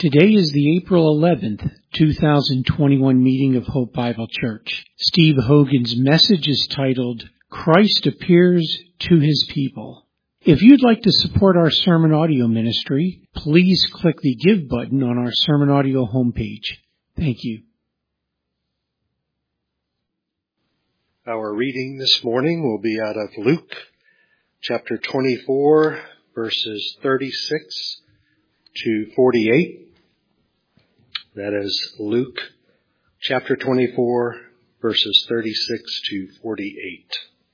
Today is the April 11th, 2021 meeting of Hope Bible Church. Steve Hogan's message is titled, Christ Appears to His People. If you'd like to support our sermon audio ministry, please click the Give button on our sermon audio homepage. Thank you. Our reading this morning will be out of Luke chapter 24, verses 36 to 48. That is Luke chapter 24, verses 36 to 48.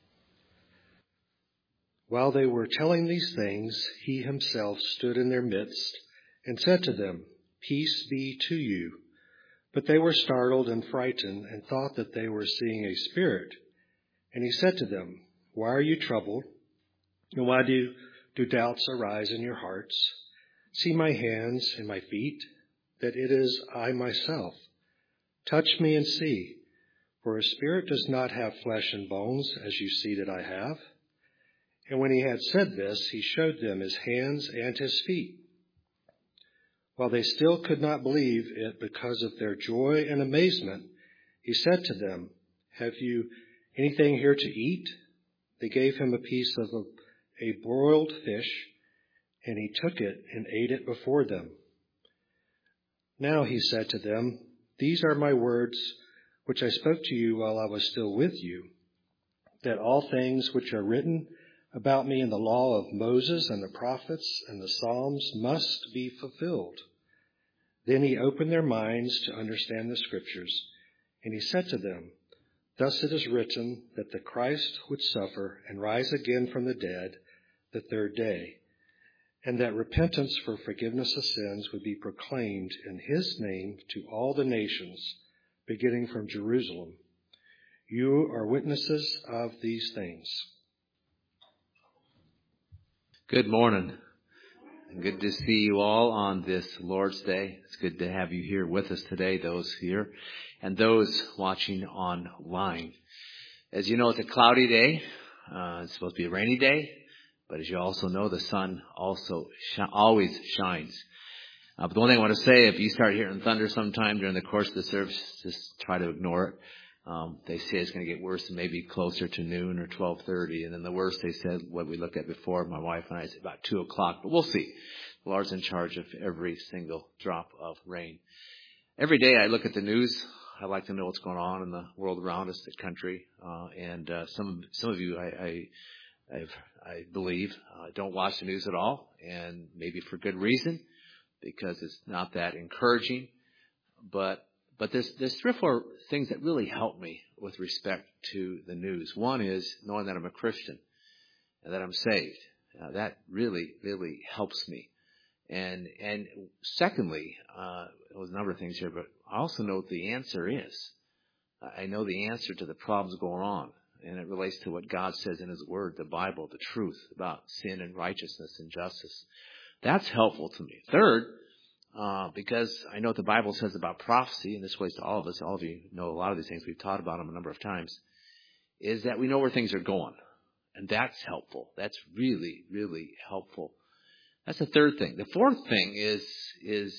While they were telling these things, he himself stood in their midst and said to them, Peace be to you. But they were startled and frightened and thought that they were seeing a spirit. And he said to them, Why are you troubled? And why do doubts arise in your hearts? See my hands and my feet, that it is I myself. Touch me and see, for a spirit does not have flesh and bones, as you see that I have. And when he had said this, he showed them his hands and his feet. While they still could not believe it because of their joy and amazement, he said to them, Have you anything here to eat? They gave him a piece of a broiled fish, and he took it and ate it before them. Now he said to them, These are my words which I spoke to you while I was still with you, that all things which are written about me in the law of Moses and the prophets and the Psalms must be fulfilled. Then he opened their minds to understand the Scriptures, and he said to them, Thus it is written that the Christ would suffer and rise again from the dead the third day, and that repentance for forgiveness of sins would be proclaimed in his name to all the nations, beginning from Jerusalem. You are witnesses of these things. Good morning, and good to see you all on this Lord's Day. It's good to have you here with us today, those here, and those watching online. As you know, it's a cloudy day. It's supposed to be a rainy day. But as you also know, the sun also always shines. But the one thing I want to say, if you start hearing thunder sometime during the course of the service, just try to ignore it. They say it's going to get worse and maybe closer to noon or 12:30. And then the worst, they said, what we looked at before, my wife and I, is about 2 o'clock. But we'll see. The Lord's in charge of every single drop of rain. Every day I look at the news. I like to know what's going on in the world around us, the country. And some of you, I believe, don't watch the news at all, and maybe for good reason, because it's not that encouraging. But there's 3 or 4 things that really help me with respect to the news. One is knowing that I'm a Christian and that I'm saved. That really, really helps me. And secondly, there's a number of things here, but I also know what the answer is. I know the answer to the problems going on. And it relates to what God says in His Word, the Bible, the truth about sin and righteousness and justice. That's helpful to me. Third, because I know what the Bible says about prophecy, and this relates to all of us. All of you know a lot of these things. We've taught about them a number of times. Is that we know where things are going. And that's helpful. That's really, really helpful. That's the third thing. The fourth thing is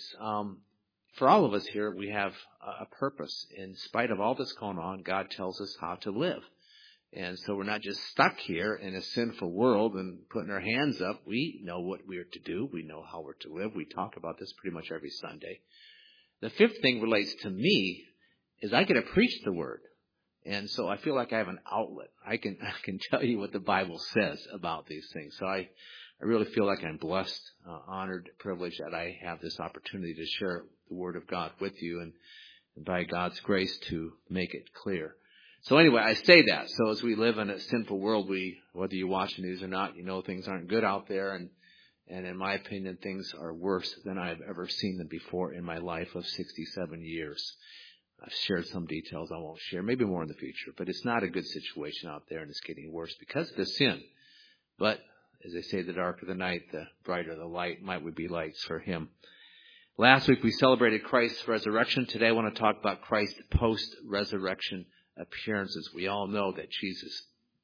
for all of us here, we have a purpose. In spite of all this going on, God tells us how to live. And so we're not just stuck here in a sinful world and putting our hands up. We know what we're to do. We know how we're to live. We talk about this pretty much every Sunday. The fifth thing relates to me is I get to preach the Word. And so I feel like I have an outlet. I can tell you what the Bible says about these things. So I really feel like I'm blessed, honored, privileged that I have this opportunity to share the Word of God with you and by God's grace to make it clear. So anyway, I say that. So as we live in a sinful world, whether you watch the news or not, you know things aren't good out there. And in my opinion, things are worse than I've ever seen them before in my life of 67 years. I've shared some details I won't share, maybe more in the future. But it's not a good situation out there, and it's getting worse because of the sin. But as they say, the darker the night, the brighter the light. Might we be lights for Him. Last week we celebrated Christ's resurrection. Today I want to talk about Christ's post-resurrection appearances. We all know that Jesus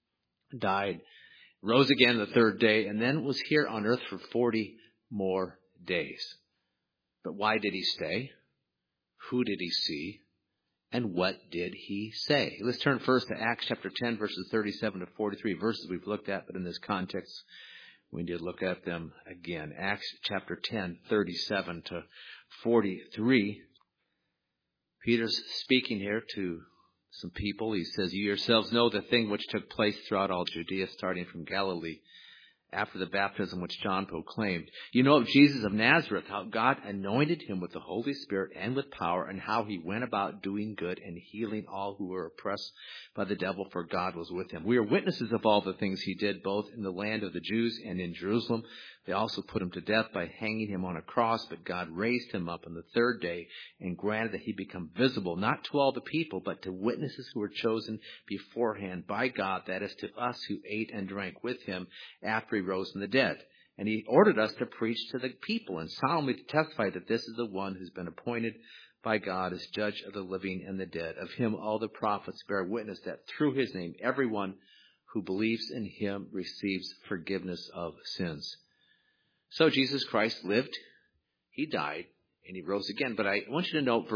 died, rose again the third day, and then was here on earth for 40 more days. But why did he stay? Who did he see? And what did he say? Let's turn first to Acts chapter 10, verses 37 to 43, verses we've looked at, but in this context, we need to look at them again. Acts chapter 10, 37 to 43. Peter's speaking here to some people. He says, "You yourselves know the thing which took place throughout all Judea, starting from Galilee, after the baptism which John proclaimed. You know of Jesus of Nazareth, how God anointed him with the Holy Spirit and with power, and how he went about doing good and healing all who were oppressed by the devil, for God was with him. We are witnesses of all the things he did, both in the land of the Jews and in Jerusalem. They also put him to death by hanging him on a cross, but God raised him up on the third day and granted that he become visible, not to all the people, but to witnesses who were chosen beforehand by God, that is, to us who ate and drank with him after he rose from the dead. And he ordered us to preach to the people and solemnly to testify that this is the one who's been appointed by God as judge of the living and the dead. Of him all the prophets bear witness that through his name everyone who believes in him receives forgiveness of sins." So Jesus Christ lived, he died, and he rose again. But I want you to note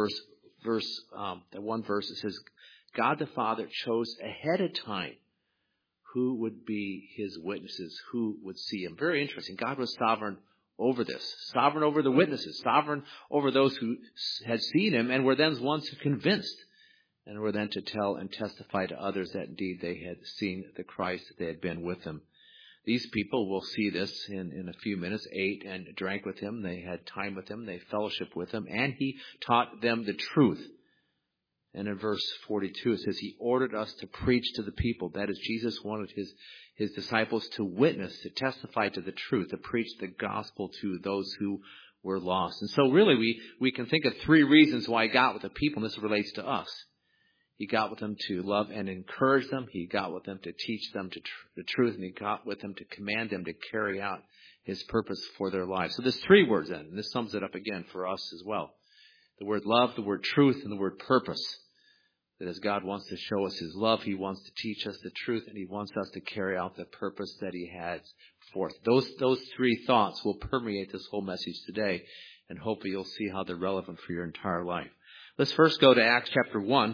that one verse that says, God the Father chose ahead of time who would be his witnesses, who would see him. Very interesting. God was sovereign over this, sovereign over the witnesses, sovereign over those who had seen him and were then ones who convinced and were then to tell and testify to others that indeed they had seen the Christ, that they had been with him. These people, will see this in a few minutes, ate and drank with him. They had time with him. They fellowshiped with him. And he taught them the truth. And in verse 42, it says, he ordered us to preach to the people. That is, Jesus wanted his disciples to witness, to testify to the truth, to preach the gospel to those who were lost. And so really, we can think of three reasons why he got with the people, and this relates to us. He got with them to love and encourage them. He got with them to teach them the truth. And he got with them to command them to carry out his purpose for their lives. So there's three words then, and this sums it up again for us as well. The word love, the word truth, and the word purpose. That as God wants to show us his love, he wants to teach us the truth, and he wants us to carry out the purpose that he has forth. Those three thoughts will permeate this whole message today, and hopefully you'll see how they're relevant for your entire life. Let's first go to Acts chapter 1.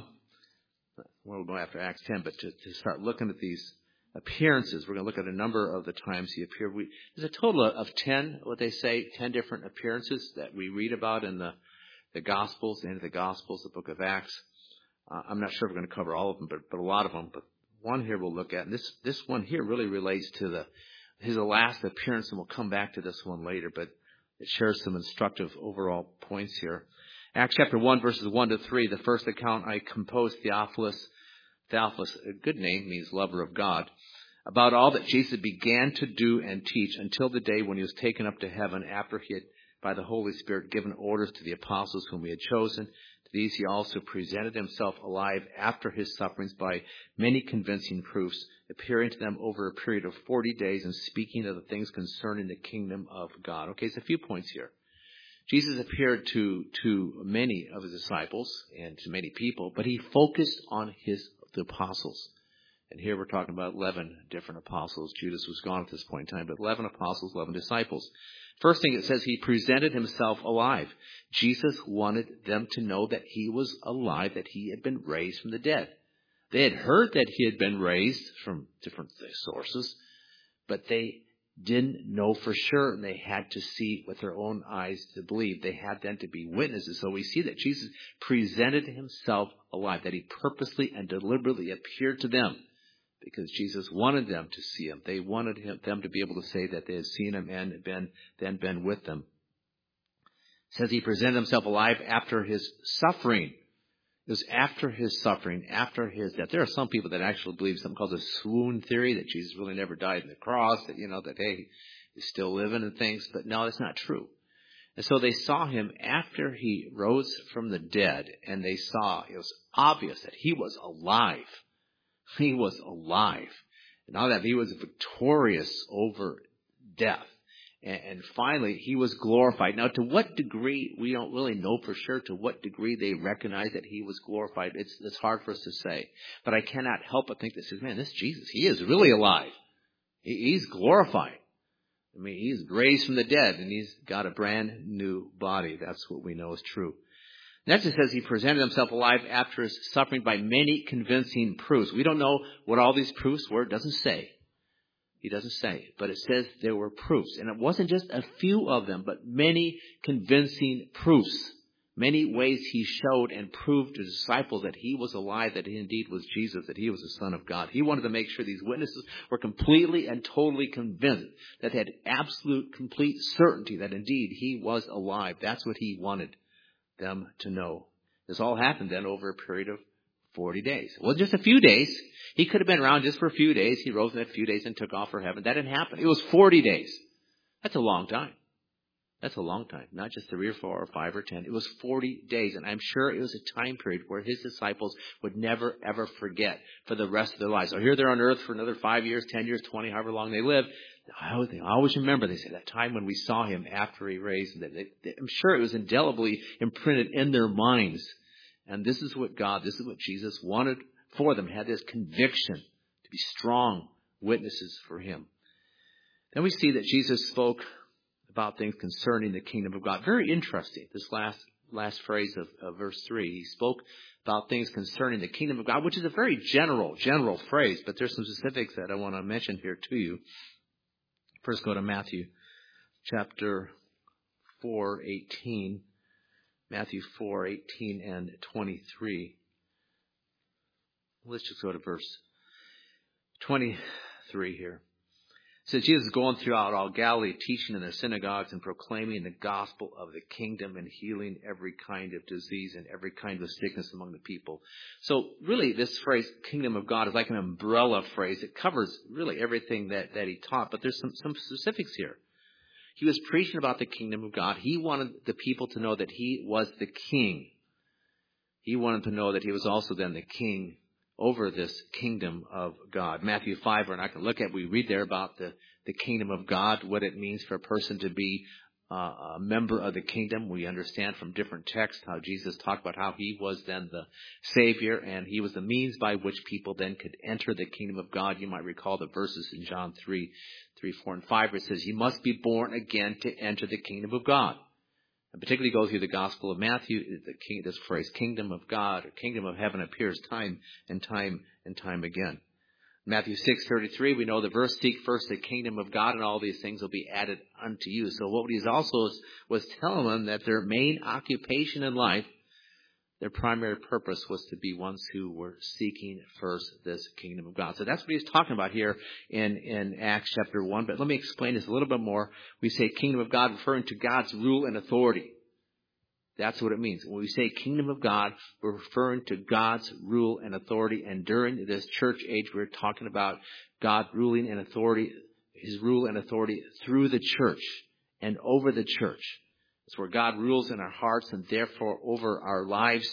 We'll go after Acts 10, but to start looking at these appearances, we're going to look at a number of the times he appeared. There's a total of 10, what they say, 10 different appearances that we read about in the Gospels, the end of the Gospels, the book of Acts. I'm not sure if we're going to cover all of them, but a lot of them. But one here we'll look at, and this one here really relates to his last appearance, and we'll come back to this one later, but it shares some instructive overall points here. Acts chapter 1, verses 1 to 3, the first account I composed, Theophilus, a good name, means lover of God, about all that Jesus began to do and teach until the day when he was taken up to heaven, after he had, by the Holy Spirit, given orders to the apostles whom he had chosen. To these he also presented himself alive after his sufferings by many convincing proofs, appearing to them over a period of 40 days and speaking of the things concerning the kingdom of God. Okay, so a few points here. Jesus appeared to many of his disciples and to many people, but he focused on the apostles. And here we're talking about 11 different apostles. Judas was gone at this point in time, but 11 apostles, 11 disciples. First thing it says, he presented himself alive. Jesus wanted them to know that he was alive, that he had been raised from the dead. They had heard that he had been raised from different sources, but they didn't know for sure, and they had to see with their own eyes to believe. They had then to be witnesses. So we see that Jesus presented himself alive, that he purposely and deliberately appeared to them because Jesus wanted them to see him. They wanted them to be able to say that they had seen him and been with them. It says he presented himself alive after his suffering. It was after his suffering, after his death. There are some people that actually believe something called the swoon theory, that Jesus really never died on the cross, that hey, he's still living and things. But no, that's not true. And so they saw him after he rose from the dead, and they saw, it was obvious that he was alive. He was alive. And now that he was victorious over death. And finally, he was glorified. Now, to what degree, we don't really know for sure to what degree they recognize that he was glorified. It's hard for us to say. But I cannot help but think this is, man, this Jesus, he is really alive. He's glorified. I mean, he's raised from the dead and he's got a brand new body. That's what we know is true. Next it says he presented himself alive after his suffering by many convincing proofs. We don't know what all these proofs were. It doesn't say. He doesn't say. But it says there were proofs. And it wasn't just a few of them, but many convincing proofs. Many ways he showed and proved to the disciples that he was alive, that he indeed was Jesus, that he was the Son of God. He wanted to make sure these witnesses were completely and totally convinced, that they had absolute, complete certainty that indeed he was alive. That's what he wanted them to know. This all happened then over a period of 40 days. It wasn't just a few days. He could have been around just for a few days. He rose in a few days and took off for heaven. That didn't happen. It was 40 days. That's a long time. That's a long time. Not just 3 or 4 or 5 or 10. It was 40 days. And I'm sure it was a time period where his disciples would never, ever forget for the rest of their lives. So here they're on earth for another 5 years, 10 years, 20, however long they live. They always remember, they say, that time when we saw him after he raised. I'm sure it was indelibly imprinted in their minds. And this is what Jesus wanted for them. Had this conviction to be strong witnesses for him. Then we see that Jesus spoke about things concerning the kingdom of God. Very interesting, this last phrase of verse 3. He spoke about things concerning the kingdom of God, which is a very general phrase, but there's some specifics that I want to mention here to you. First go to Matthew chapter 4:18. Matthew 4:18 and 23. Let's just go to verse 23 here. It says, Jesus is going throughout all Galilee, teaching in their synagogues and proclaiming the gospel of the kingdom and healing every kind of disease and every kind of sickness among the people. So really this phrase, kingdom of God, is like an umbrella phrase. It covers really everything that he taught, but there's some specifics here. He was preaching about the kingdom of God. He wanted the people to know that he was the king. He wanted to know that he was also then the king over this kingdom of God. Matthew 5, we're not going to look at. We read there about the kingdom of God, what it means for a person to be a member of the kingdom. We understand from different texts how Jesus talked about how he was then the Savior and he was the means by which people then could enter the kingdom of God. You might recall the verses in John 3, 4, and 5 where it says, you must be born again to enter the kingdom of God. And particularly go through the Gospel of Matthew, this phrase, kingdom of God or kingdom of heaven appears time and time and time again. Matthew 6:33, we know the verse, seek first the kingdom of God and all these things will be added unto you. So what he's also was telling them that their main occupation in life, their primary purpose was to be ones who were seeking first this kingdom of God. So that's what he's talking about here in Acts chapter 1. But let me explain this a little bit more. We say kingdom of God referring to God's rule and authority. That's what it means. When we say kingdom of God, we're referring to God's rule and authority. And during this church age, we're talking about God ruling and authority, his rule and authority through the church and over the church. It's where God rules in our hearts and therefore over our lives.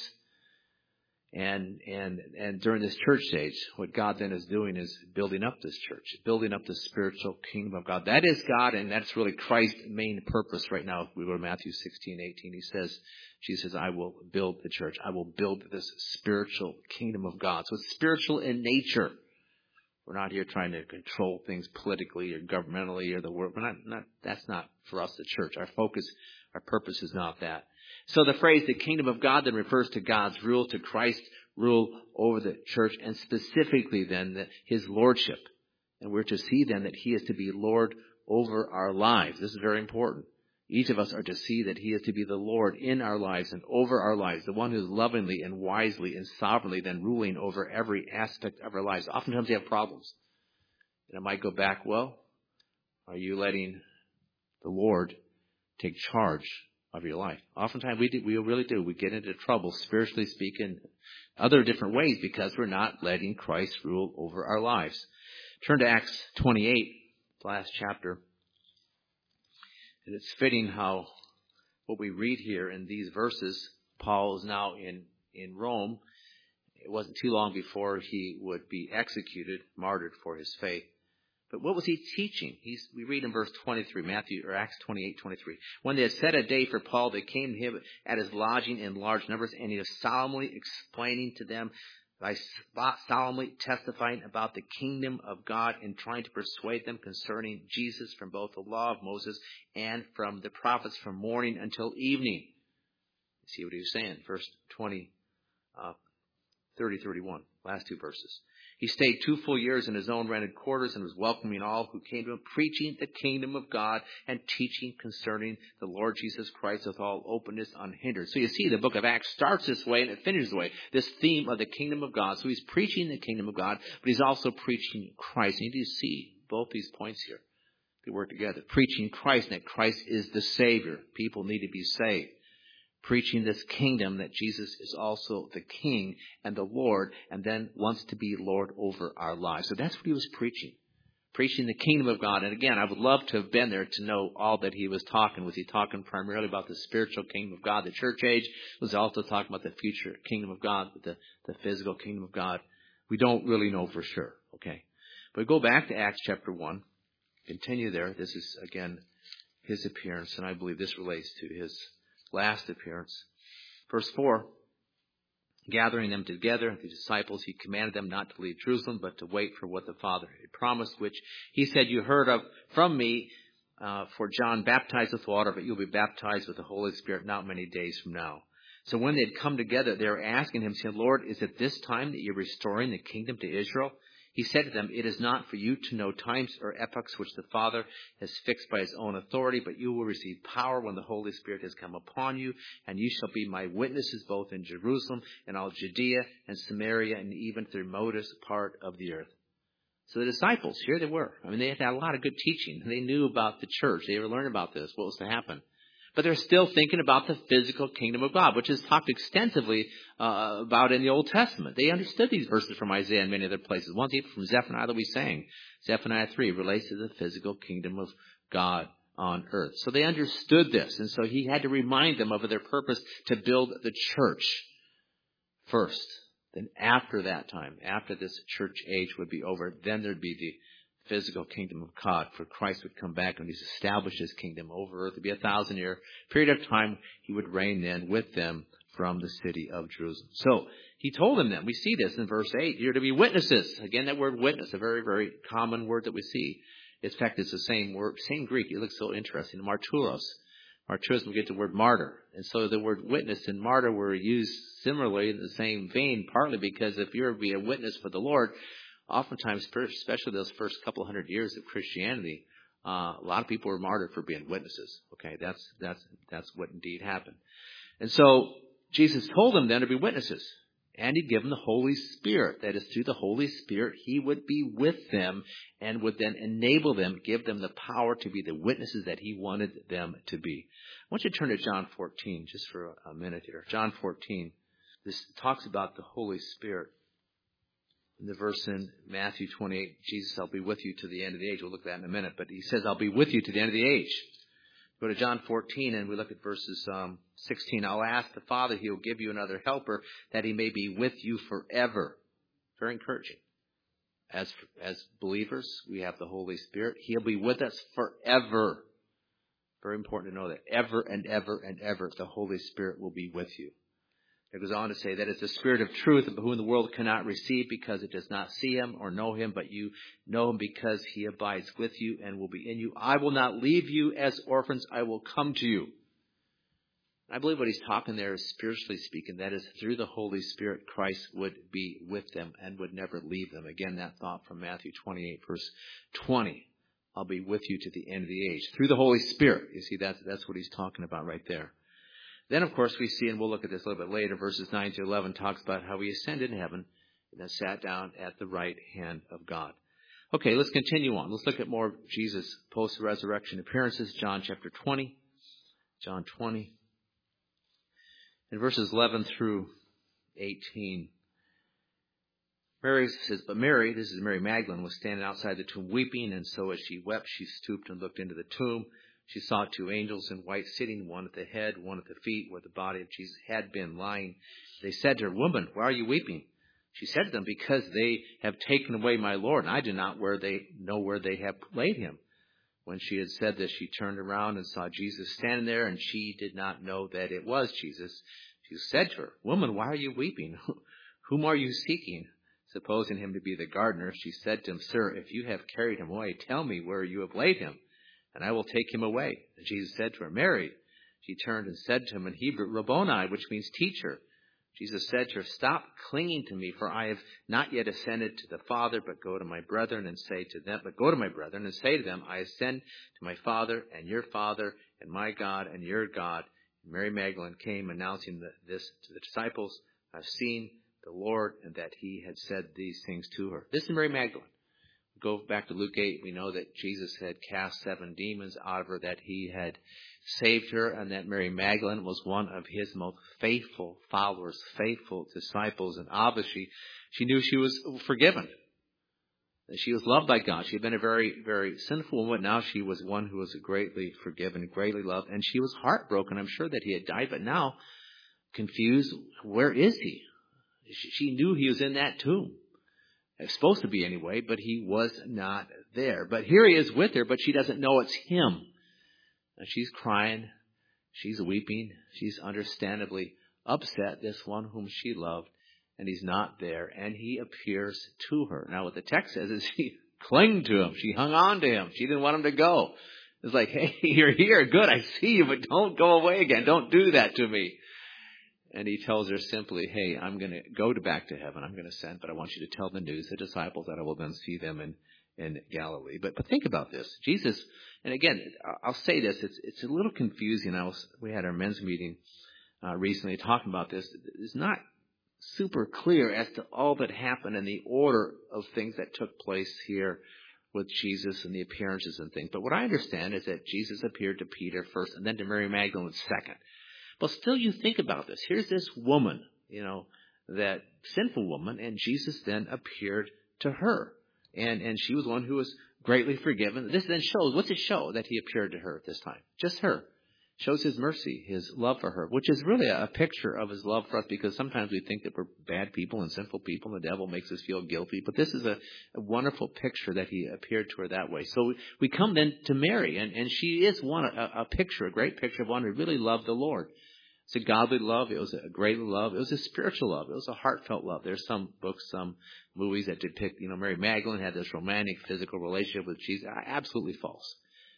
And during this church age, what God then is doing is building up this church, building up the spiritual kingdom of God. That is God, and that's really Christ's main purpose right now. If we go to Matthew 16:18, Jesus says, I will build the church. I will build this spiritual kingdom of God. So it's spiritual in nature. We're not here trying to control things politically or governmentally or the world. That's not for us, the church. Our focus, our purpose is not that. So the phrase, the kingdom of God, then refers to God's rule, to Christ's rule over the church, and specifically then his lordship. And we're to see then that he is to be Lord over our lives. This is very important. Each of us are to see that he is to be the Lord in our lives and over our lives, the one who is lovingly and wisely and sovereignly then ruling over every aspect of our lives. Oftentimes we have problems. And it might go back, well, are you letting the Lord take charge of your life? Oftentimes we really do. We get into trouble, spiritually speaking, other different ways because we're not letting Christ rule over our lives. Turn to Acts 28, the last chapter. And it's fitting how what we read here in these verses, Paul is now in Rome. It wasn't too long before he would be executed, martyred for his faith. But what was he teaching? We read in verse 23, Acts 28:23. When they had set a day for Paul, they came to him at his lodging in large numbers, and he was solemnly explaining to them by solemnly testifying about the kingdom of God and trying to persuade them concerning Jesus from both the law of Moses and from the prophets from morning until evening. See what he was saying, verse 20, 30, 31, last two verses. He stayed 2 full years in his own rented quarters and was welcoming all who came to him, preaching the kingdom of God and teaching concerning the Lord Jesus Christ with all openness unhindered. So you see, the book of Acts starts this way and it finishes this way, this theme of the kingdom of God. So he's preaching the kingdom of God, but he's also preaching Christ. And you need to see both these points here. They work together. Preaching Christ, and that Christ is the Savior. People need to be saved. Preaching this kingdom that Jesus is also the King and the Lord and then wants to be Lord over our lives. So that's what he was preaching. Preaching the kingdom of God. And again, I would love to have been there to know all that he was talking. Was he talking primarily about the spiritual kingdom of God, the church age? Was he also talking about the future kingdom of God, the physical kingdom of God? We don't really know for sure. Okay. But go back to Acts chapter 1. Continue there. This is, again, his appearance. And I believe this relates to his last appearance. Verse 4, gathering them together, the disciples, he commanded them not to leave Jerusalem, but to wait for what the Father had promised, which he said, you heard of from me, for John baptized with water, but you'll be baptized with the Holy Spirit not many days from now. So when they had come together, they were asking him, saying, Lord, is it this time that you're restoring the kingdom to Israel? He said to them, it is not for you to know times or epochs which the Father has fixed by his own authority, but you will receive power when the Holy Spirit has come upon you, and you shall be my witnesses both in Jerusalem and all Judea and Samaria and even to the remotest part of the earth. So the disciples, here they were. I mean, they had a lot of good teaching. They knew about the church. They were learning about this, what was to happen. But they're still thinking about the physical kingdom of God, which is talked extensively about in the Old Testament. They understood these verses from Isaiah and many other places. One even from Zephaniah that we sang. Zephaniah 3 relates to the physical kingdom of God on earth. So they understood this. And so he had to remind them of their purpose to build the church first. Then after that time, after this church age would be over, then there'd be the physical kingdom of God, for Christ would come back and he's established his kingdom over earth. It'd be a 1,000-year period of time. He would reign then with them from the city of Jerusalem. So he told them that. We see this in verse 8. You're to be witnesses. Again, that word witness, a very, very common word that we see. In fact, it's the same word, same Greek. It looks so interesting. Martyros. Martyros, we get the word martyr. And so the word witness and martyr were used similarly in the same vein, partly because if you're to be a witness for the Lord, oftentimes, especially those first couple hundred years of Christianity, a lot of people were martyred for being witnesses. Okay, that's what indeed happened. And so Jesus told them then to be witnesses, and he'd give them the Holy Spirit. That is, through the Holy Spirit, he would be with them and would then enable them, give them the power to be the witnesses that he wanted them to be. I want you to turn to John 14 just for a minute here. John 14. This talks about the Holy Spirit. In the verse in Matthew 28, Jesus, I'll be with you to the end of the age. We'll look at that in a minute. But he says, I'll be with you to the end of the age. Go to John 14 and we look at verses 16. I'll ask the Father, he'll give you another helper that he may be with you forever. Very encouraging. As believers, we have the Holy Spirit. He'll be with us forever. Very important to know that. Ever and ever and ever, the Holy Spirit will be with you. It goes on to say that it's the Spirit of truth whom the world cannot receive because it does not see him or know him, but you know him because he abides with you and will be in you. I will not leave you as orphans. I will come to you. I believe what he's talking there is spiritually speaking. That is, through the Holy Spirit, Christ would be with them and would never leave them. Again, that thought from Matthew 28, verse 20. I'll be with you to the end of the age. Through the Holy Spirit. You see, that's what he's talking about right there. Then, of course, we see, and we'll look at this a little bit later, verses 9 to 11 talks about how he ascended in heaven and then sat down at the right hand of God. Okay, let's continue on. Let's look at more of Jesus' post-resurrection appearances. John chapter 20. John 20. In verses 11 through 18. Mary says, but Mary, this is Mary Magdalene, was standing outside the tomb weeping, and so as she wept, she stooped and looked into the tomb. She saw 2 angels in white sitting, one at the head, one at the feet, where the body of Jesus had been lying. They said to her, woman, why are you weeping? She said to them, because they have taken away my Lord, and I do not know where they have laid him. When she had said this, she turned around and saw Jesus standing there, and she did not know that it was Jesus. She said to her, woman, why are you weeping? Whom are you seeking? Supposing him to be the gardener, she said to him, Sir, if you have carried him away, tell me where you have laid him, and I will take him away. And Jesus said to her, Mary. She turned and said to him in Hebrew, Rabboni, which means teacher. Jesus said to her, Stop clinging to me, for I have not yet ascended to the Father, but go to my brethren and say to them, I ascend to my Father and your Father, and my God and your God. And Mary Magdalene came announcing this to the disciples. I've seen the Lord, and that he had said these things to her. This is Mary Magdalene. Go back to Luke 8. We know that Jesus had cast 7 demons out of her, that he had saved her, and that Mary Magdalene was one of his most faithful followers, faithful disciples. And obviously, she knew she was forgiven. That she was loved by God. She had been a very, very sinful woman. Now she was one who was greatly forgiven, greatly loved. And she was heartbroken, I'm sure, that he had died. But now, confused, where is he? She knew he was in that tomb. It's supposed to be anyway, but he was not there. But here he is with her, but she doesn't know it's him. And she's crying. She's weeping. She's understandably upset, this one whom she loved, and he's not there. And he appears to her. Now what the text says is she clung to him. She hung on to him. She didn't want him to go. It's like, hey, you're here. Good, I see you, but don't go away again. Don't do that to me. And he tells her simply, hey, I'm going to go back to heaven. I'm going to send, but I want you to tell the news to the disciples that I will then see them in Galilee. But think about this. Jesus, and again, I'll say this, it's a little confusing. We had our men's meeting recently talking about this. It's not super clear as to all that happened and the order of things that took place here with Jesus and the appearances and things. But what I understand is that Jesus appeared to Peter first and then to Mary Magdalene second. But still, you think about this. Here's this woman, that sinful woman, and Jesus then appeared to her. And she was one who was greatly forgiven. This then shows, what's it show that he appeared to her at this time? Just her. Shows his mercy, his love for her, which is really a picture of his love for us, because sometimes we think that we're bad people and sinful people and the devil makes us feel guilty. But this is a wonderful picture that he appeared to her that way. So we come then to Mary, and she is a picture, a great picture of one who really loved the Lord. It's a godly love. It was a great love. It was a spiritual love. It was a heartfelt love. There's some books, some movies that depict, Mary Magdalene had this romantic, physical relationship with Jesus. Absolutely false.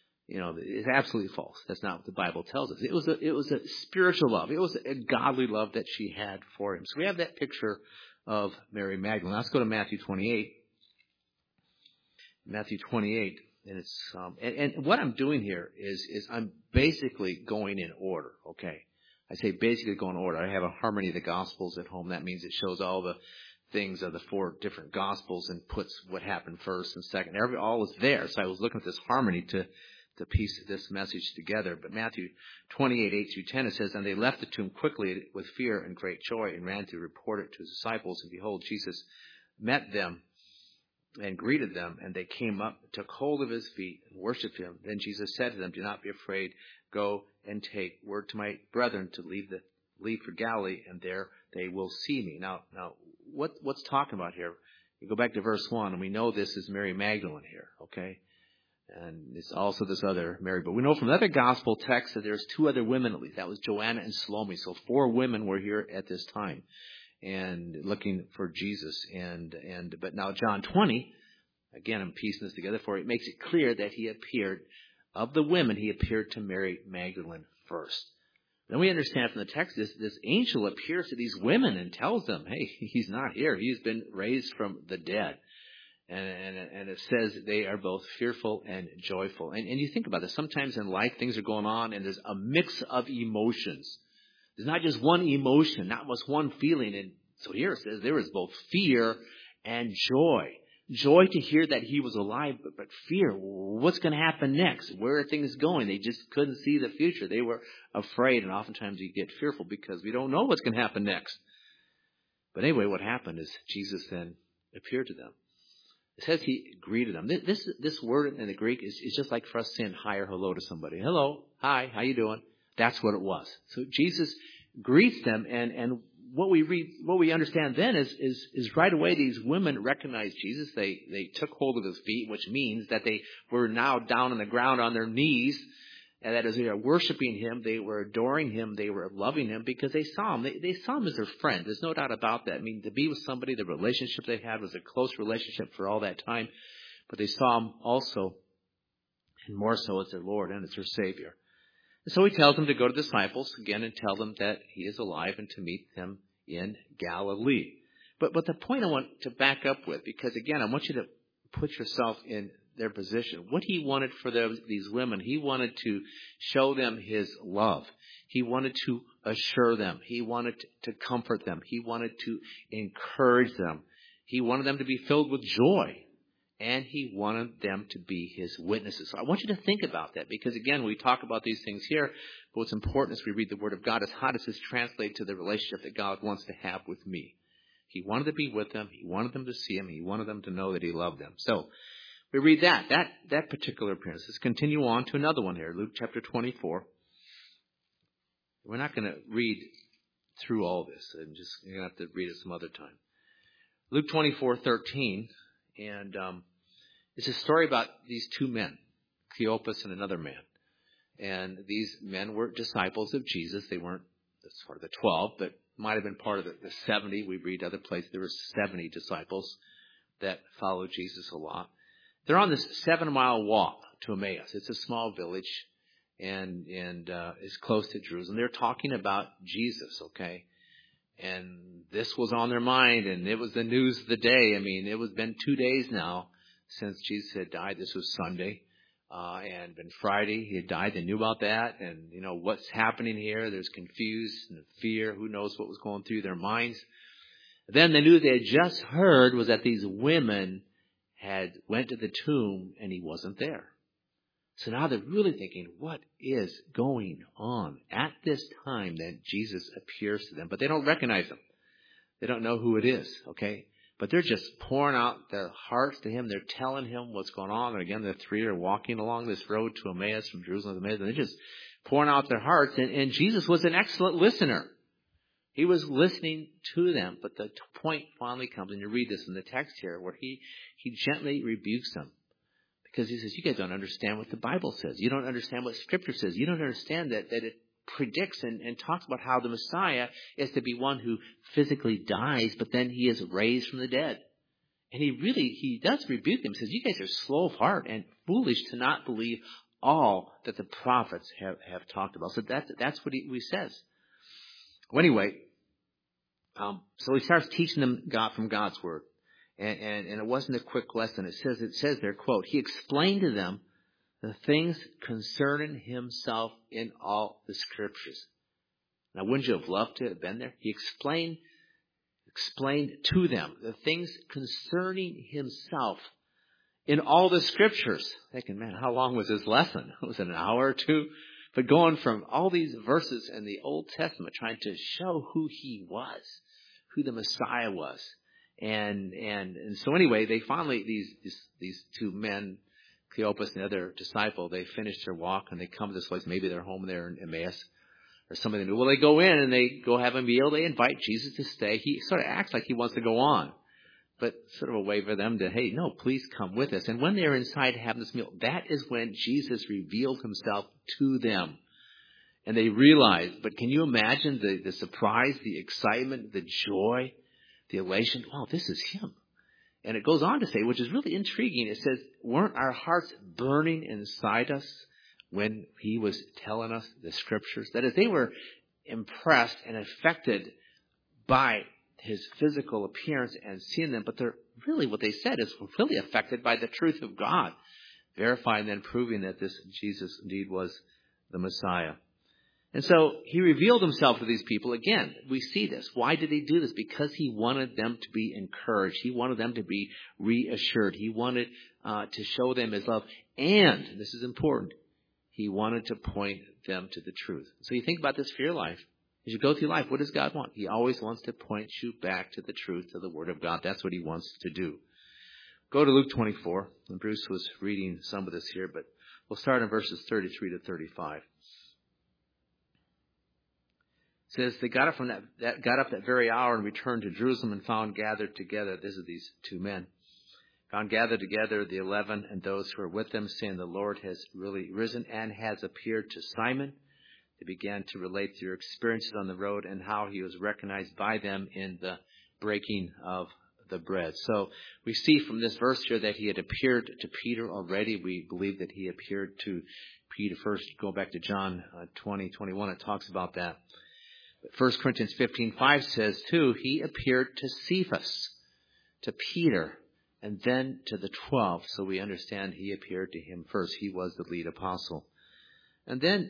It's absolutely false. That's not what the Bible tells us. It was a spiritual love. It was a godly love that she had for him. So we have that picture of Mary Magdalene. Let's go to Matthew 28. Matthew 28. And it's and what I'm doing here is I'm basically going in order, okay? I say basically go in order. I have a harmony of the Gospels at home. That means it shows all the things of the 4 different Gospels and puts what happened first and second. All is there. So I was looking at this harmony to piece this message together. But Matthew 28, 8 through 10, it says, And they left the tomb quickly with fear and great joy and ran to report it to his disciples. And behold, Jesus met them and greeted them. And they came up, took hold of his feet and worshipped him. Then Jesus said to them, Do not be afraid. Go and take word to my brethren to leave for Galilee, and there they will see me. Now, what's talking about here? You go back to verse 1, and we know this is Mary Magdalene here, okay? And it's also this other Mary. But we know from other gospel texts that there's 2 other women at least. That was Joanna and Salome. So 4 women were here at this time and looking for Jesus. But now John 20, again, I'm piecing this together for you. It makes it clear that he appeared. Of the women, he appeared to Mary Magdalene first. Then we understand from the text, this angel appears to these women and tells them, hey, he's not here. He's been raised from the dead. And it says they are both fearful and joyful. And you think about this. Sometimes in life, things are going on, and there's a mix of emotions. There's not just one emotion, not just one feeling. And so here it says there is both fear and joy. Joy to hear that he was alive, but fear. What's going to happen next? Where are things going? They just couldn't see the future. They were afraid, and oftentimes you get fearful because we don't know what's going to happen next. But anyway, what happened is Jesus then appeared to them. It says he greeted them. This word in the Greek is just like for us saying hi or hello to somebody. Hello, hi, how you doing? That's what it was. So Jesus greets them, and what we understand then is right away these women recognized Jesus. They took hold of his feet, which means that they were now down on the ground on their knees, And that is, they are worshiping him, they were adoring him, they were loving him because they saw him. They saw him as their friend. There's no doubt about that. I mean, to be with somebody, the relationship they had was a close relationship for all that time. But they saw him also, and more so, as their Lord and as their Savior. And so he tells them to go to the disciples again and tell them that he is alive and to meet them in Galilee. But the point I want to back up with, because again, I want you to put yourself in their position. What he wanted for these women, he wanted to show them his love. He wanted to assure them. He wanted to comfort them. He wanted to encourage them. He wanted them to be filled with joy. And he wanted them to be his witnesses. So I want you to think about that, because again, we talk about these things here, but what's important as we read the Word of God is, how does this translate to the relationship that God wants to have with me? He wanted to be with them. He wanted them to see him. He wanted them to know that he loved them. So we read that particular appearance. Let's continue on to another one here, Luke chapter 24. We're not going to read through all this, and you're going to have to read it some other time. Luke 24:13, and it's a story about these two men, Cleopas and another man. And these men were disciples of Jesus. They weren't sort of the 12, but might have been part of the 70. We read other places there were 70 disciples that followed Jesus a lot. They're on this 7-mile walk to Emmaus. It's a small village and is close to Jerusalem. They're talking about Jesus, okay? And this was on their mind, and it was the news of the day. I mean, it was been 2 days now since Jesus had died. This was Sunday, and been Friday. He had died. They knew about that, and what's happening here. There's confusion and fear. Who knows what was going through their minds? Then the news they had just heard was that these women had went to the tomb, and he wasn't there. So now they're really thinking, what is going on? At this time, then Jesus appears to them, but they don't recognize him. They don't know who it is, okay? But they're just pouring out their hearts to him. They're telling him what's going on. And again, the three are walking along this road to Emmaus, from Jerusalem to Emmaus, and they're just pouring out their hearts. And Jesus was an excellent listener. He was listening to them, but the point finally comes, and you read this in the text here, where he gently rebukes them. Because he says, you guys don't understand what the Bible says. You don't understand what Scripture says. You don't understand that it predicts and talks about how the Messiah is to be one who physically dies, but then he is raised from the dead. And he does rebuke them. He says, you guys are slow of heart and foolish to not believe all that the prophets have talked about. So that's what he says. Well, anyway, so he starts teaching them from God's Word. And it wasn't a quick lesson. It says there, quote, he explained to them the things concerning himself in all the Scriptures. Now, wouldn't you have loved to have been there? He explained to them the things concerning himself in all the Scriptures. Thinking, man, how long was his lesson? Was it an hour or two? But going from all these verses in the Old Testament, trying to show who he was, who the Messiah was. And so anyway, they finally, these two men, Cleopas and the other disciple, they finish their walk and they come to this place. Maybe they're home there in Emmaus or something. Well, they go in and they go have a meal. They invite Jesus to stay. He sort of acts like he wants to go on, but sort of a way for them to, hey, no, please come with us. And when they're inside having this meal, that is when Jesus revealed himself to them. And they realized, but can you imagine the surprise, the excitement, the joy, the elation? Wow, this is him. And it goes on to say, which is really intriguing, it says, weren't our hearts burning inside us when he was telling us the Scriptures? That is, they were impressed and affected by his physical appearance and seeing them, but they're really, what they said is really affected by the truth of God, verifying and proving that this Jesus indeed was the Messiah. And so he revealed himself to these people. Again, we see this. Why did he do this? Because he wanted them to be encouraged. He wanted them to be reassured. He wanted to show them his love. And this is important, he wanted to point them to the truth. So you think about this for your life. As you go through life, what does God want? He always wants to point you back to the truth of the Word of God. That's what he wants to do. Go to Luke 24. And Bruce was reading some of this here, but we'll start in verses 33 to 35. It says, they got up that very hour and returned to Jerusalem and found gathered together, this is these two men, found gathered together the 11 and those who were with them, saying, the Lord has really risen and has appeared to Simon. They began to relate their experiences on the road and how he was recognized by them in the breaking of the bread. So we see from this verse here that he had appeared to Peter already. We believe that he appeared to Peter first. Go back to John 20:21. It talks about that. 1 Corinthians 15:5 says too, he appeared to Cephas, to Peter, and then to the 12. So we understand he appeared to him first. He was the lead apostle. And then,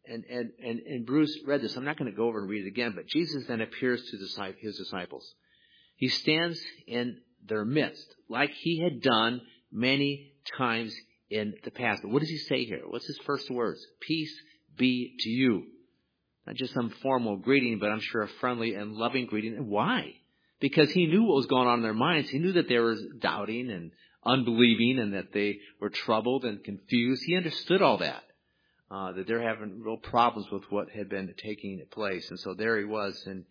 and Bruce read this. I'm not going to go over and read it again, but Jesus then appears to his disciples. He stands in their midst like he had done many times in the past. But what does he say here? What's his first words? Peace be to you. Not just some formal greeting, but I'm sure a friendly and loving greeting. And why? Because he knew what was going on in their minds. He knew that they were doubting and unbelieving and that they were troubled and confused. He understood all that. That they're having real problems with what had been taking place. And so there he was, and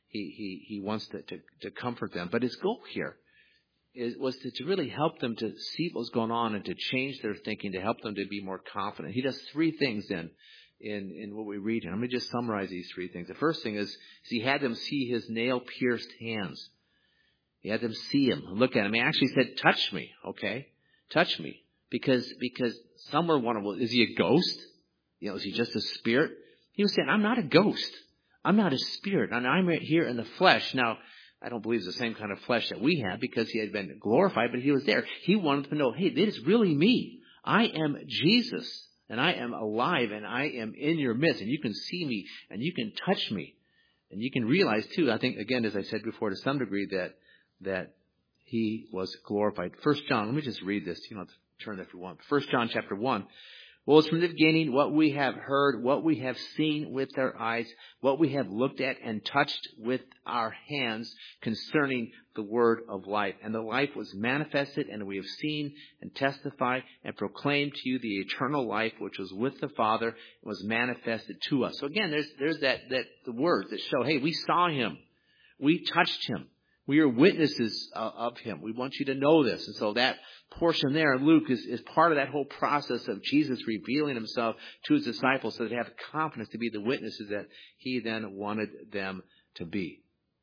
he wants to comfort them. But his goal here was to really help them to see what was going on and to change their thinking, to help them to be more confident. He does three things then in what we read here. Let me just summarize these three things. The first thing is he had them see his nail-pierced hands. He had them see him, look at him. He actually said, touch me, okay? Touch me. Because some were wondering, well, is he a ghost? Is he just a spirit? He was saying, I'm not a ghost. I'm not a spirit. And I'm here in the flesh. Now, I don't believe it's the same kind of flesh that we have because he had been glorified, but he was there. He wanted them to know, hey, it is really me. I am Jesus, and I am alive, and I am in your midst, and you can see me, and you can touch me. And you can realize, too, I think, again, as I said before, to some degree, that he was glorified. 1 John, let me just read this. You don't have to turn there if you want. 1 John chapter 1. Well, it's from the beginning, what we have heard, what we have seen with our eyes, what we have looked at and touched with our hands concerning the word of life. And the life was manifested, and we have seen and testified and proclaimed to you the eternal life which was with the Father and was manifested to us. So again, there's that the words that show, hey, we saw him. We touched him. We are witnesses of him. We want you to know this. And so that portion there in Luke is part of that whole process of Jesus revealing himself to his disciples so that they have confidence to be the witnesses that he then wanted them to be.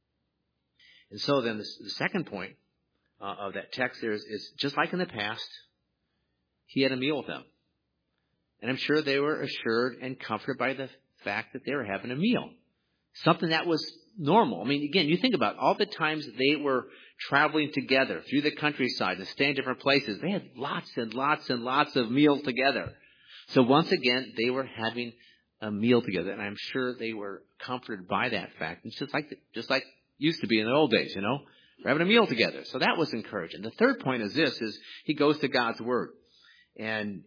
And so then the second point of that text there is just like in the past, he had a meal with them. And I'm sure they were assured and comforted by the fact that they were having a meal. Something that was normal. I mean, again, you think about all the times they were traveling together through the countryside and staying in different places. They had lots and lots and lots of meals together. So once again, they were having a meal together, and I'm sure they were comforted by that fact. It's just like used to be in the old days, We're having a meal together. So that was encouraging. The third point is he goes to God's word, and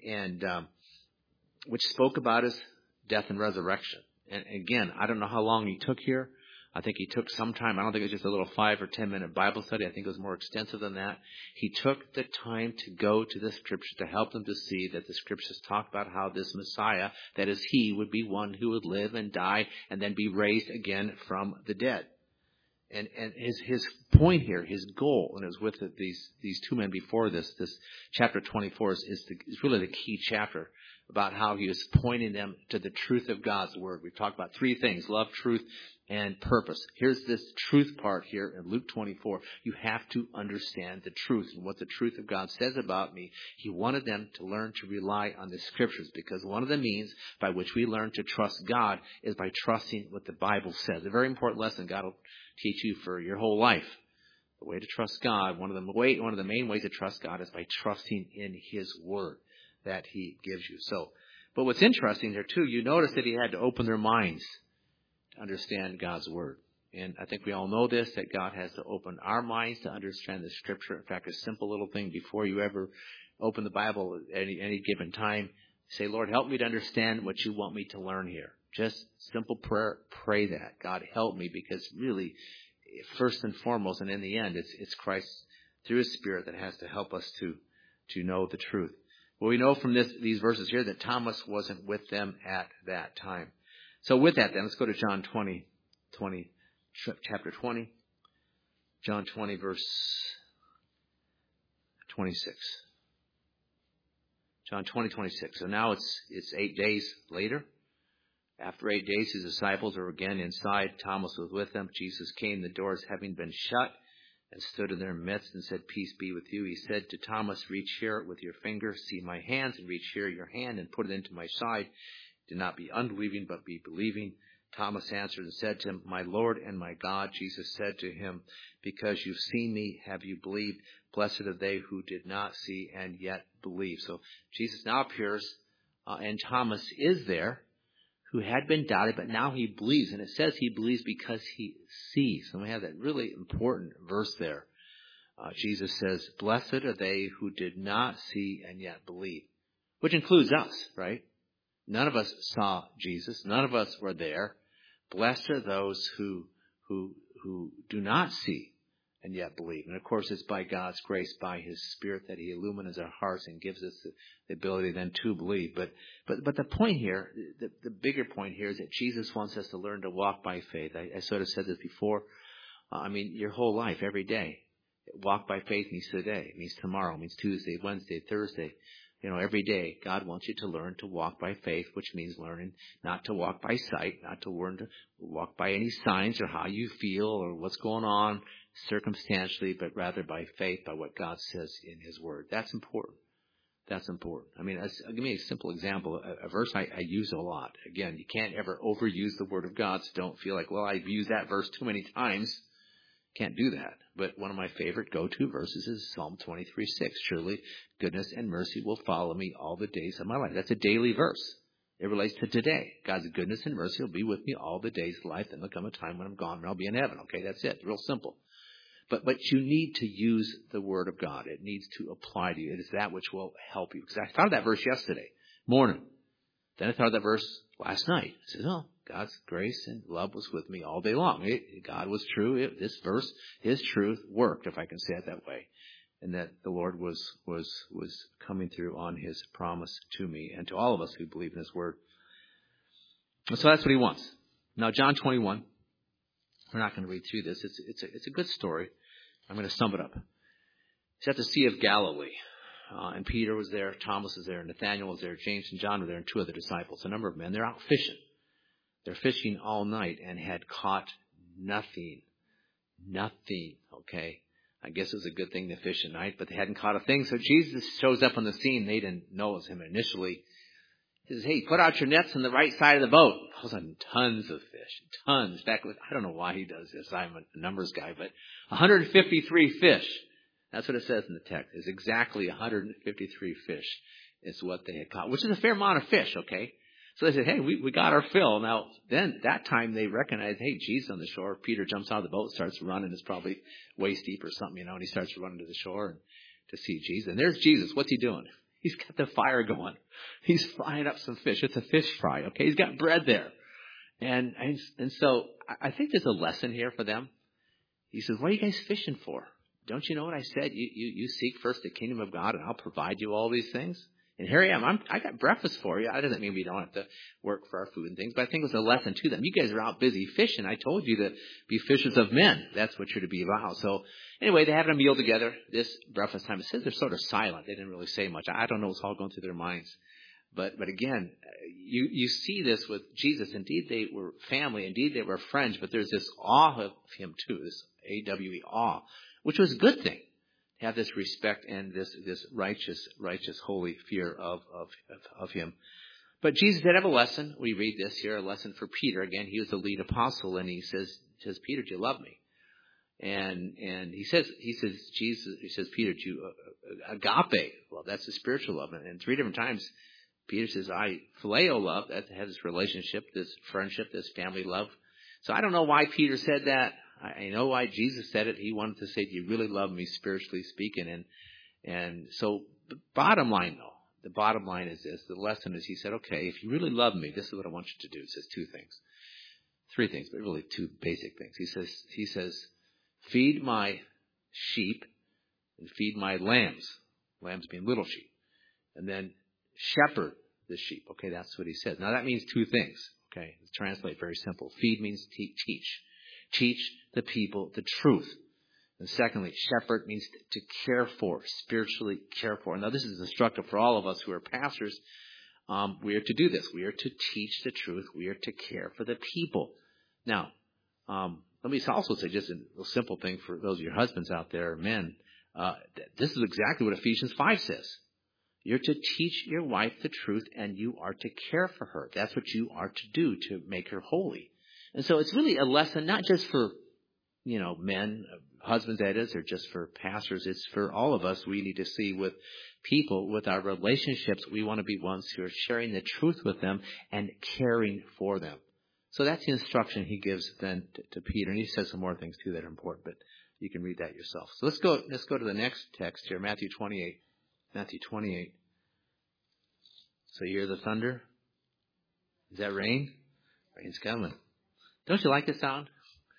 which spoke about his death and resurrection. And again, I don't know how long he took here. I think he took some time. I don't think it was just a little 5 or 10 minute Bible study. I think it was more extensive than that. He took the time to go to the scriptures to help them to see that the scriptures talk about how this Messiah, that is he, would be one who would live and die and then be raised again from the dead. And his point here, his goal, and it was with these two men before this chapter 24 is really the key chapter about how he was pointing them to the truth of God's word. We've talked about three things: love, truth, and purpose. Here's this truth part here in Luke 24. You have to understand the truth and what the truth of God says about me. He wanted them to learn to rely on the scriptures, because one of the means by which we learn to trust God is by trusting what the Bible says. A very important lesson God will teach you for your whole life. The way to trust God, one of the main ways to trust God is by trusting in his word that he gives you. So, but what's interesting there too, you notice that he had to open their minds to understand God's word. And I think we all know this, that God has to open our minds to understand the scripture. In fact, a simple little thing before you ever open the Bible at any given time, say, Lord, help me to understand what you want me to learn here. Just simple prayer, pray that. God, help me, because really, first and foremost, and in the end, it's Christ through his Spirit that has to help us to know the truth. Well, we know from these verses here that Thomas wasn't with them at that time. So with that then, let's go to John 20, chapter 20. John 20, verse 26. John 20:26. So now it's 8 days later. After 8 days, his disciples were again inside. Thomas was with them. Jesus came, the doors having been shut, and stood in their midst and said, "Peace be with you." He said to Thomas, "Reach here with your finger, see my hands, and reach here your hand and put it into my side. Do not be unbelieving, but be believing." Thomas answered and said to him, "My Lord and my God." Jesus said to him, "Because you've seen me, have you believed? Blessed are they who did not see and yet believe." So Jesus now appears, and Thomas is there, who had been doubted, but now he believes. And it says he believes because he sees. And we have that really important verse there. Jesus says, "Blessed are they who did not see and yet believe," which includes us, right? None of us saw Jesus. None of us were there. Blessed are those who do not see and yet believe. And of course, it's by God's grace, by His Spirit, that He illumines our hearts and gives us the ability then to believe. But the point here, the bigger point here, is that Jesus wants us to learn to walk by faith. I sort of said this before. Your whole life, every day, walk by faith means today. It means tomorrow. It means Tuesday, Wednesday, Thursday. Every day, God wants you to learn to walk by faith, which means learning not to walk by sight, not to learn to walk by any signs or how you feel or what's going on circumstantially, but rather by faith, by what God says in His Word. That's important. That's important. I'll give me a simple example, a verse I use a lot. Again, you can't ever overuse the Word of God, so don't feel like, well, I've used that verse too many times. Can't do that. But one of my favorite go-to verses is Psalm 23:6. "Surely goodness and mercy will follow me all the days of my life." That's a daily verse. It relates to today. God's goodness and mercy will be with me all the days of life. Then there'll come a time when I'm gone and I'll be in heaven. Okay, that's it. Real simple. But you need to use the Word of God. It needs to apply to you. It is that which will help you. Because I thought of that verse yesterday morning. Then I thought of that verse last night. I said, God's grace and love was with me all day long. God was true. This verse, His truth worked, if I can say it that way. And that the Lord was coming through on His promise to me and to all of us who believe in His Word. And so that's what He wants. Now, John 21. We're not going to read through this. It's a good story. I'm going to sum it up. It's at the Sea of Galilee. And Peter was there, Thomas was there, Nathanael was there, James and John were there, and 2 other disciples. A number of men. They're out fishing. They're fishing all night and had caught nothing. Nothing, okay? I guess it was a good thing to fish at night, but they hadn't caught a thing. So Jesus shows up on the scene. They didn't know it was Him initially. He says, "Hey, put out your nets on the right side of the boat." All of a sudden, tons of fish. Tons. In fact, I don't know why He does this. I'm a numbers guy, but 153 fish. That's what it says in the text. It's exactly 153 fish is what they had caught, which is a fair amount of fish, okay? So they said, "Hey, we got our fill." Now, then that time they recognized, hey, Jesus on the shore. Peter jumps out of the boat, starts running. It's probably waist deep or something, and he starts running to the shore and to see Jesus. And there's Jesus. What's He doing? He's got the fire going. He's frying up some fish. It's a fish fry, okay? He's got bread there. And so I think there's a lesson here for them. He says, "What are you guys fishing for? Don't you know what I said? You seek first the kingdom of God, and I'll provide you all these things." And here I am. I got breakfast for you. That doesn't mean we don't have to work for our food and things, but I think it was a lesson to them. You guys are out busy fishing. I told you to be fishers of men. That's what you're to be about. So anyway, they're having a meal together. This breakfast time, it says they're sort of silent. They didn't really say much. I don't know what's all going through their minds. But again, you see this with Jesus. Indeed, they were family. Indeed, they were friends. But there's this awe of Him too, this AWE awe, which was a good thing. Have this respect and this righteous, holy fear of Him. But Jesus did have a lesson. We read this here, a lesson for Peter. Again, he was the lead apostle, and he says, "Peter, do you love me?" And he says, "Peter, do you agape love?" That's the spiritual love. And 3 different times, Peter says, "I phileo love." That has this relationship, this friendship, this family love. So I don't know why Peter said that. I know why Jesus said it. He wanted to say, "Do you really love me, spiritually speaking?" And so the bottom line is this. The lesson is, He said, "Okay, if you really love me, this is what I want you to do." He says 2 things. 3 things, but really 2 basic things. He says, "Feed my sheep and feed my lambs." Lambs being little sheep. And then shepherd the sheep. Okay, that's what He says. Now that means 2 things. Okay, let's translate very simple. Feed means teach. Teach the people the truth. And secondly, shepherd means to care for, spiritually care for. Now, this is instructive for all of us who are pastors. We are to do this. We are to teach the truth. We are to care for the people. Now, let me also say just a simple thing for those of your husbands out there, men. This is exactly what Ephesians 5 says. You're to teach your wife the truth, and you are to care for her. That's what you are to do to make her holy. And so it's really a lesson not just for, men, husbands that is, or just for pastors. It's for all of us. We need to see with people, with our relationships, we want to be ones who are sharing the truth with them and caring for them. So that's the instruction he gives then to Peter. And he says some more things too that are important, but you can read that yourself. So let's go to the next text here, Matthew 28. Matthew 28. So you hear the thunder? Is that rain? Rain's coming. Don't you like the sound?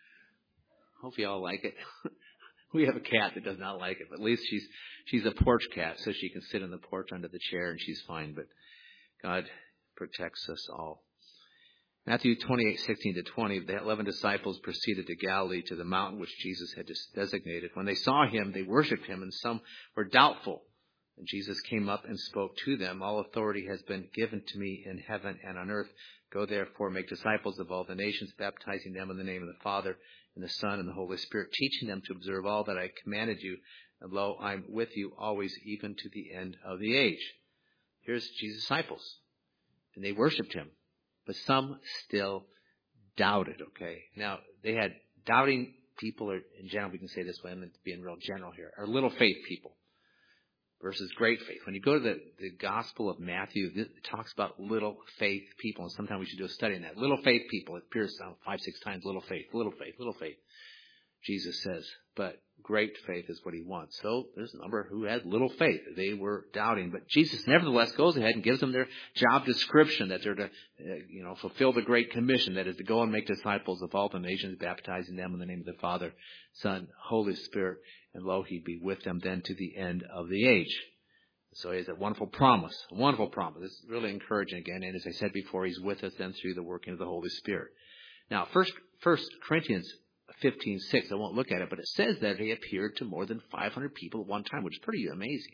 Hope you all like it. We have a cat that does not like it, but at least she's a porch cat, so she can sit in the porch under the chair and she's fine. But God protects us all. Matthew 28:16-20, the 11 disciples proceeded to Galilee, to the mountain which Jesus had designated. When they saw him, they worshipped him, and some were doubtful. And Jesus came up and spoke to them. All authority has been given to me in heaven and on earth. Go therefore, make disciples of all the nations, baptizing them in the name of the Father and the Son and the Holy Spirit, teaching them to observe all that I commanded you. And lo, I'm with you always, even to the end of the age. Here's Jesus' disciples. And they worshipped him. But some still doubted, okay? Now, they had doubting people, or in general, we can say this way, I'm being real general here, are little faith people versus great faith. When you go to the Gospel of Matthew, it talks about little faith people, and sometimes we should do a study on that. Little faith people, it appears 5-6 times, little faith, little faith, little faith, Jesus says. But great faith is what he wants. So there's a number who had little faith. They were doubting. But Jesus nevertheless goes ahead and gives them their job description, that they're to fulfill the Great Commission, that is to go and make disciples of all the nations, baptizing them in the name of the Father, Son, Holy Spirit, and lo, he'd be with them then to the end of the age. So he has a wonderful promise, It's really encouraging again. And as I said before, he's with us then through the working of the Holy Spirit. Now, First Corinthians 15:6, I won't look at it, but it says that he appeared to more than 500 people at one time, which is pretty amazing.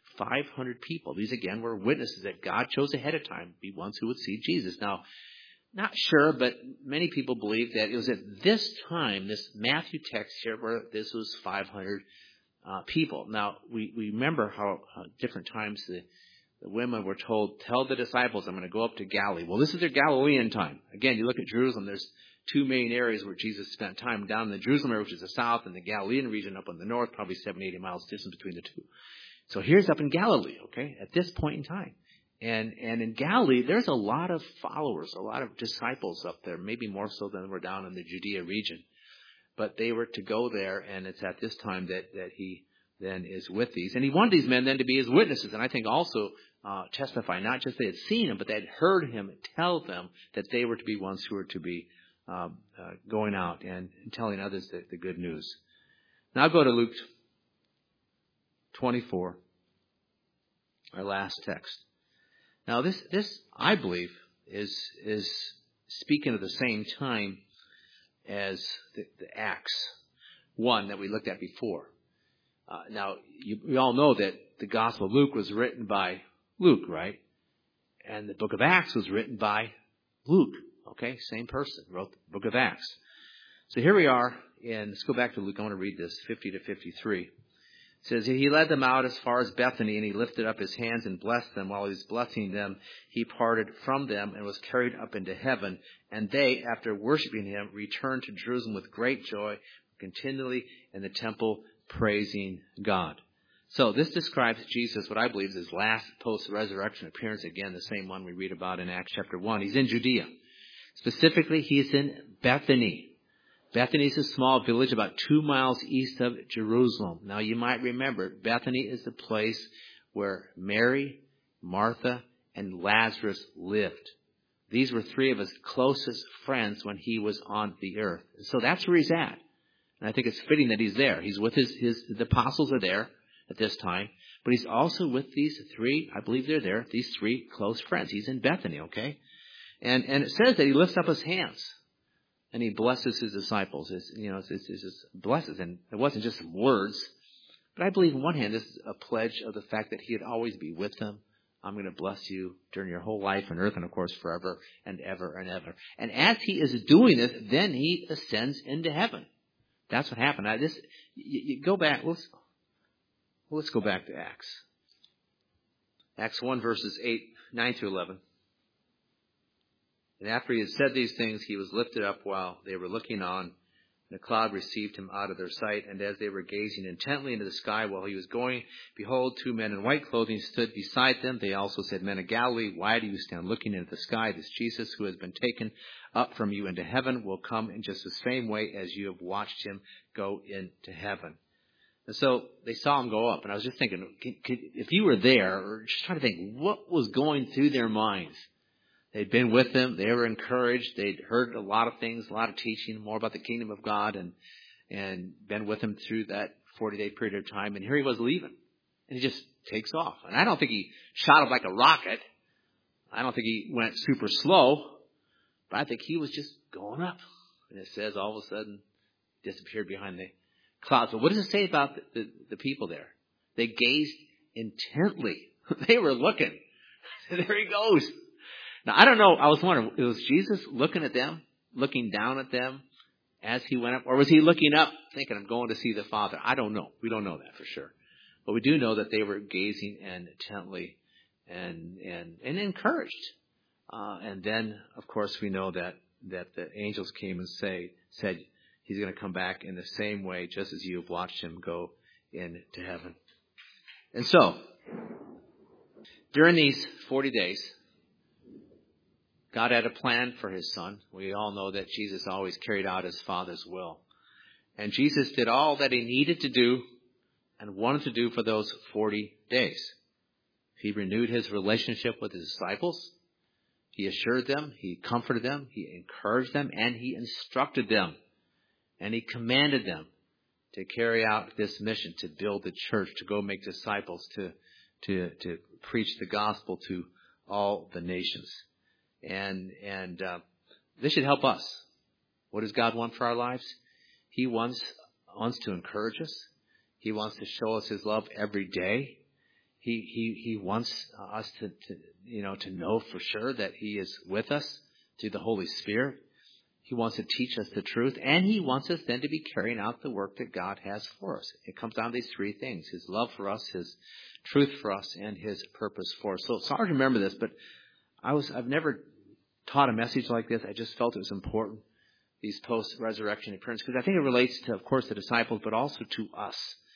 500 people. These, again, were witnesses that God chose ahead of time to be ones who would see Jesus. Now, not sure, but many people believe that it was at this time, this Matthew text here, where this was 500 people. Now, we remember how different times the women were told, tell the disciples, I'm going to go up to Galilee. Well, this is their Galilean time. Again, you look at Jerusalem, there's two main areas where Jesus spent time, down in the Jerusalem area, which is the south, and the Galilean region up in the north, probably 70, 80 miles distance between the two. So here's up in Galilee, okay, at this point in time. And in Galilee, there's a lot of followers, a lot of disciples up there, maybe more so than were down in the Judea region. But they were to go there, and it's at this time that he then is with these. And he wanted these men then to be his witnesses, and I think also testify, not just they had seen him, but they had heard him tell them that they were to be ones who were to be going out and telling others the good news. Now go to Luke 24, our last text. Now this I believe is speaking of the same time as the Acts 1 that we looked at before. Now we all know that the Gospel of Luke was written by Luke, right? And the book of Acts was written by Luke. Okay, same person wrote the book of Acts. So here we are let's go back to Luke. I want to read this, 50 to 53. It says, he led them out as far as Bethany, and he lifted up his hands and blessed them. While he was blessing them, he parted from them and was carried up into heaven. And they, after worshiping him, returned to Jerusalem with great joy, continually in the temple praising God. So this describes Jesus, what I believe is his last post-resurrection appearance. Again, the same one we read about in Acts chapter 1. He's in Judea. Specifically, he's in Bethany. Bethany is a small village about 2 miles east of Jerusalem. Now, you might remember, Bethany is the place where Mary, Martha, and Lazarus lived. These were three of his closest friends when he was on the earth. So that's where he's at. And I think it's fitting that he's there. He's with the apostles are there at this time. But he's also with these three, I believe they're there, these three close friends. He's in Bethany, okay? And it says that he lifts up his hands. And he blesses his disciples. It's just blesses. And it wasn't just some words. But I believe on one hand, this is a pledge of the fact that he would always be with them. I'm going to bless you during your whole life on earth and, of course, forever and ever and ever. And as he is doing this, then he ascends into heaven. That's what happened. You go back. Let's go back to Acts. Acts 1, verses 9 through 11. And after he had said these things, he was lifted up while they were looking on. And a cloud received him out of their sight. And as they were gazing intently into the sky while he was going, behold, 2 men in white clothing stood beside them. They also said, Men of Galilee, why do you stand looking into the sky? This Jesus who has been taken up from you into heaven will come in just the same way as you have watched him go into heaven. And so they saw him go up. And I was just thinking, if you were there, or just trying to think, what was going through their minds? They'd been with him. They were encouraged. They'd heard a lot of things, a lot of teaching, more about the kingdom of God, and been with him through that 40-day period of time. And here he was leaving. And he just takes off. And I don't think he shot up like a rocket. I don't think he went super slow. But I think he was just going up. And it says all of a sudden, disappeared behind the clouds. But what does it say about the people there? They gazed intently. They were looking. There he goes. Now, I don't know. I was wondering, was Jesus looking at them, looking down at them as he went up? Or was he looking up thinking, I'm going to see the Father? I don't know. We don't know that for sure. But we do know that they were gazing intently and encouraged. And then, of course, we know that the angels came and said, he's going to come back in the same way, just as you have watched him go into heaven. And so, during these 40 days, God had a plan for his son. We all know that Jesus always carried out his Father's will. And Jesus did all that he needed to do and wanted to do for those 40 days. He renewed his relationship with his disciples. He assured them, he comforted them, he encouraged them, and he instructed them. And he commanded them to carry out this mission, to build the church, to go make disciples, to preach the gospel to all the nations. And this should help us. What does God want for our lives? He wants to encourage us. He wants to show us his love every day. He wants us to know for sure that he is with us through the Holy Spirit. He wants to teach us the truth, and he wants us then to be carrying out the work that God has for us. It comes down to these three things: his love for us, his truth for us, and his purpose for us. So it's hard to remember this, but I've never taught a message like this. I just felt it was important, these post-resurrection appearances, because I think it relates to, of course, the disciples, but also to us,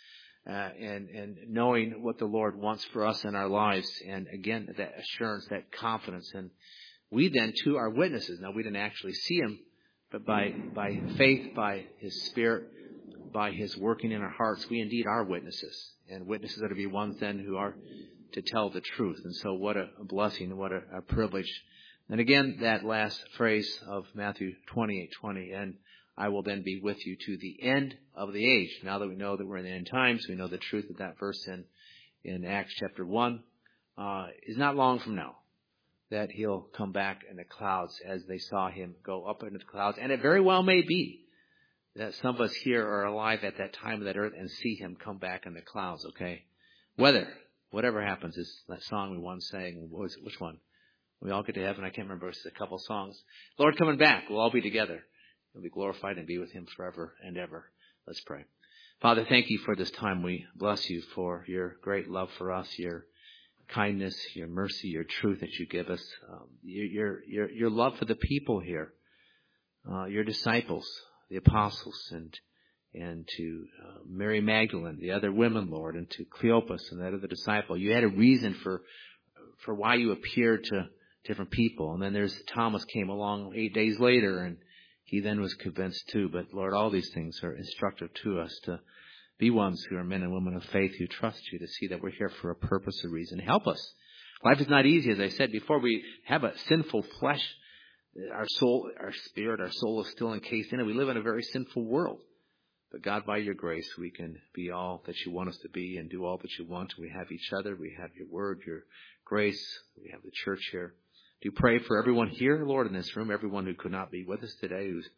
and knowing what the Lord wants for us in our lives, and again, that assurance, that confidence. And we then, too, are witnesses. Now, we didn't actually see him, but by faith, by his Spirit, by his working in our hearts, we indeed are witnesses, and witnesses are to be ones then who are to tell the truth. And so what a blessing, what a privilege. And again, that last phrase of Matthew 28:20, and I will then be with you to the end of the age. Now that we know that we're in the end times, we know the truth of that verse in Acts chapter 1 is not long from now, that he'll come back in the clouds as they saw him go up into the clouds. And it very well may be that some of us here are alive at that time of that earth and see him come back in the clouds, okay? Whatever happens, is that song we once sang. Which one? We all get to heaven. I can't remember. It's a couple songs. Lord coming back. We'll all be together. We'll be glorified and be with him forever and ever. Let's pray. Father, thank you for this time. We bless you for your great love for us, your kindness, your mercy, your truth that you give us, your love for the people here, your disciples, the apostles, and to Mary Magdalene, the other women, Lord, and to Cleopas and that other disciple. You had a reason for why you appeared to different people. And then there's Thomas came along 8 days later, and he then was convinced too. But Lord, all these things are instructive to us to be ones who are men and women of faith who trust you, to see that we're here for a purpose, a reason. Help us. Life is not easy, as I said before. We have a sinful flesh. Our soul, our spirit, our soul is still encased in it. We live in a very sinful world. But God, by your grace, we can be all that you want us to be and do all that you want. We have each other. We have your word, your grace. We have the church here. Do pray for everyone here, Lord, in this room, everyone who could not be with us today, who's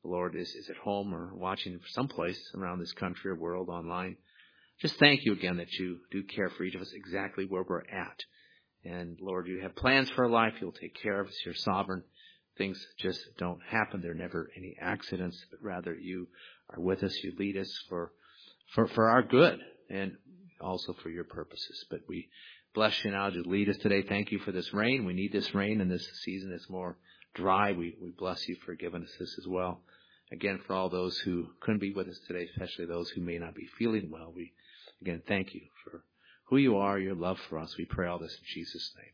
the Lord is at home or watching someplace around this country or world online, just thank you again that you do care for each of us exactly where we're at. And Lord, you have plans for our life. You'll take care of us. You're sovereign. Things just don't happen. There are never any accidents, but rather you are with us. You lead us for our good and also for your purposes. But we bless you now to lead us today. Thank you for this rain. We need this rain in this season. It's more dry. We bless you for giving us this as well. Again, for all those who couldn't be with us today, especially those who may not be feeling well, we again thank you for who you are, your love for us. We pray all this in Jesus' name.